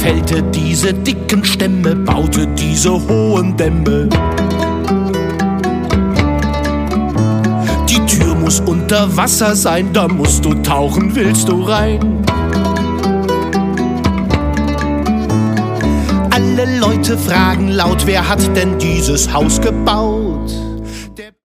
fällte diese dicken Stämme, baute diese hohen Dämme. Die Tür muss unter Wasser sein, da musst du tauchen, willst du rein? Alle Leute fragen laut, wer hat denn dieses Haus gebaut?